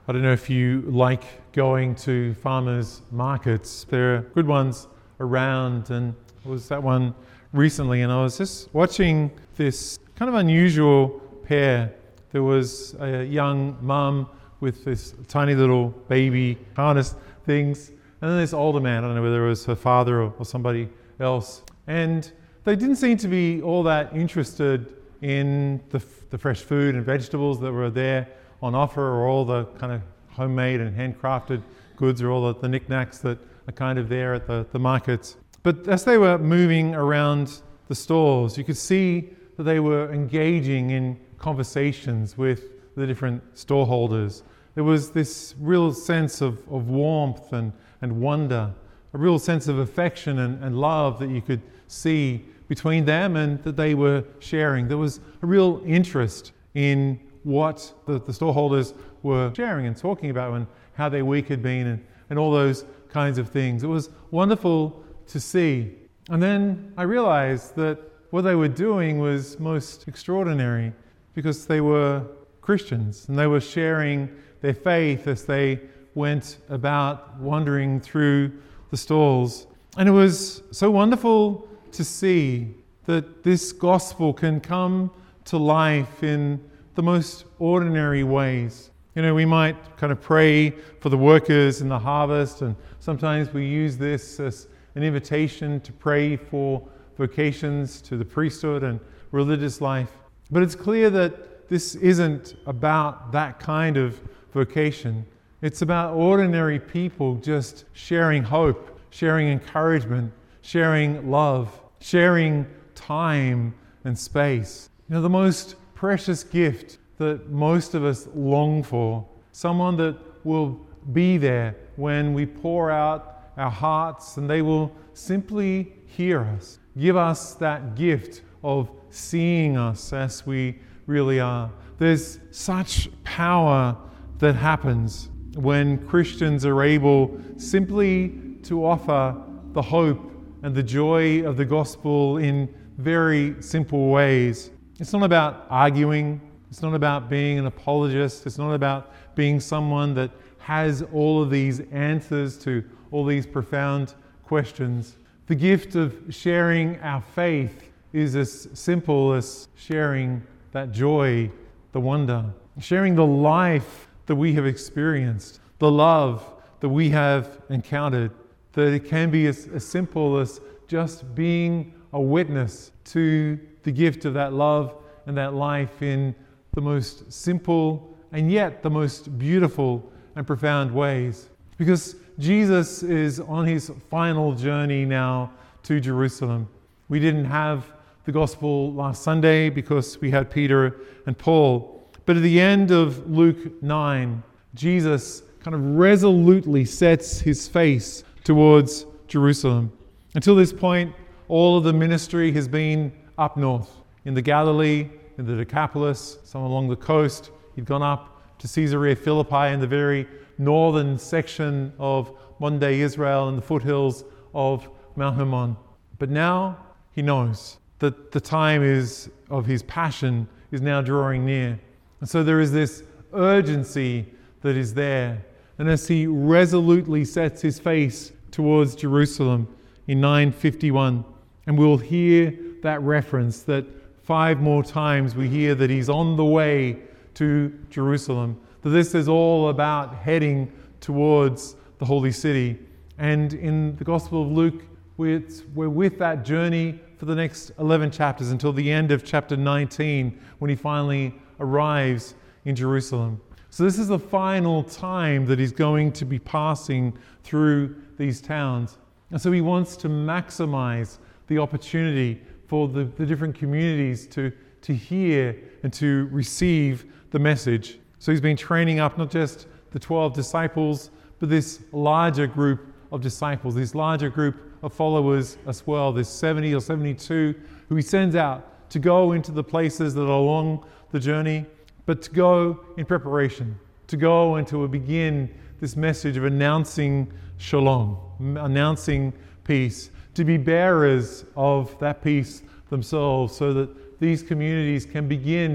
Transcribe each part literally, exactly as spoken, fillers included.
I don't know if you like going to farmers markets. There are good ones around, and there was that one recently, and I was just watching this kind of unusual pair. There was a young mum with this tiny little baby harness things, and then this older man, I don't know whether it was her father or, or somebody else, and they didn't seem to be all that interested in the, the fresh food and vegetables that were there on offer, or all the kind of homemade and handcrafted goods, or all the, the knickknacks that are kind of there at the, the markets. But as they were moving around the stores, you could see that they were engaging in conversations with the different storeholders. There was this real sense of, of warmth and, and wonder, a real sense of affection and, and love that you could see between them and that they were sharing. There was a real interest in what the, the storeholders were sharing and talking about, and how their week had been, and, and all those kinds of things. It was wonderful to see. And then I realized that what they were doing was most extraordinary, because they were Christians and they were sharing their faith as they went about wandering through the stalls. And it was so wonderful to see that this gospel can come to life in the most ordinary ways. You know, we might kind of pray for the workers in the harvest, and sometimes we use this as an invitation to pray for vocations to the priesthood and religious life. But it's clear that this isn't about that kind of vocation. It's about ordinary people just sharing hope, sharing encouragement, sharing love, sharing time and space. You know, the most precious gift that most of us long for, someone that will be there when we pour out our hearts, and they will simply hear us, give us that gift of seeing us as we really are. There's such power that happens when Christians are able simply to offer the hope and the joy of the gospel in very simple ways. It's not about arguing. It's not about being an apologist. It's not about being someone that has all of these answers to all these profound questions. The gift of sharing our faith is as simple as sharing that joy, the wonder, sharing the life that we have experienced, the love that we have encountered, that it can be as, as simple as just being a witness to the gift of that love and that life in the most simple and yet the most beautiful and profound ways. Because Jesus is on his final journey now to Jerusalem. We didn't have the gospel last Sunday because we had Peter and Paul. But at the end of Luke nine, Jesus kind of resolutely sets his face towards Jerusalem. Until this point, all of the ministry has been up north, in the Galilee, in the Decapolis, some along the coast. He'd gone up to Caesarea Philippi in the very northern section of modern-day Israel in the foothills of Mount Hermon. But now he knows that the time is of his passion is now drawing near. And so there is this urgency that is there. And as he resolutely sets his face towards Jerusalem in nine fifty-one, and we'll hear that reference, that five more times we hear that he's on the way to Jerusalem, that this is all about heading towards the holy city. And in the Gospel of Luke, we're, we're with that journey for the next eleven chapters until the end of chapter nineteen, when he finally arrives in Jerusalem. So this is the final time that he's going to be passing through these towns. And so he wants to maximize the opportunity for the, the different communities to, to hear and to receive the message. So he's been training up not just the twelve disciples, but this larger group of disciples, this larger group of followers as well, this seventy or seventy-two, who he sends out to go into the places that are along the journey, but to go in preparation, to go and to begin this message of announcing shalom, announcing peace, to be bearers of that peace themselves, so that these communities can begin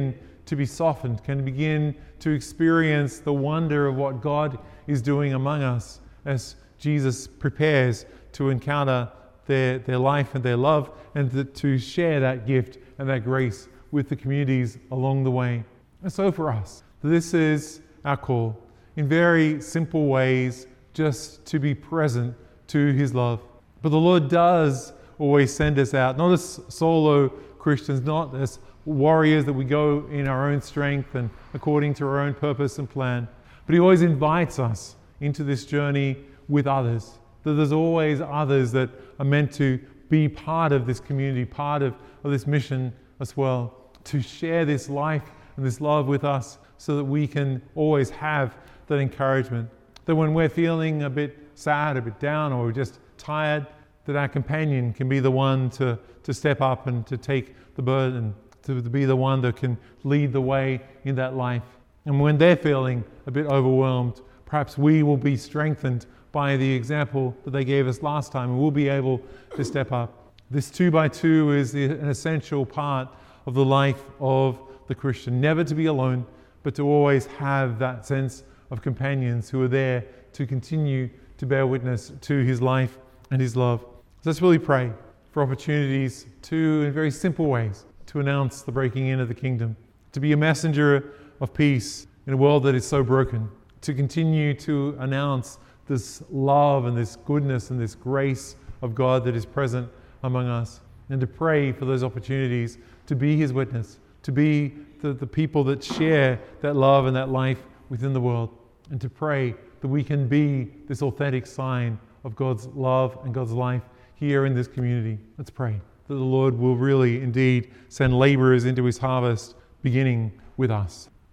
to be softened, can begin to experience the wonder of what God is doing among us as Jesus prepares to encounter their, their life and their love, and to, to share that gift and that grace with the communities along the way. And so for us, this is our call, in very simple ways, just to be present to His love. But the Lord does always send us out, not as solo Christians, not as warriors that we go in our own strength and according to our own purpose and plan, but He always invites us into this journey with others. That there's always others that are meant to be part of this community, part of, of this mission as well, to share this life and this love with us so that we can always have that encouragement. That when we're feeling a bit sad, a bit down, or just tired, that our companion can be the one to, to step up and to take the burden, to, to be the one that can lead the way in that life. And when they're feeling a bit overwhelmed, perhaps we will be strengthened by the example that they gave us last time, and we'll be able to step up. This two by two is the, an essential part of the life of the Christian. Never to be alone, but to always have that sense of companions who are there to continue to bear witness to His life and His love. So let's really pray for opportunities to, in very simple ways, to announce the breaking in of the kingdom, to be a messenger of peace in a world that is so broken, to continue to announce this love and this goodness and this grace of God that is present among us, and to pray for those opportunities to be His witness, to be the, the people that share that love and that life within the world, and to pray that we can be this authentic sign of God's love and God's life here in this community. Let's pray that the Lord will really indeed send laborers into His harvest, beginning with us.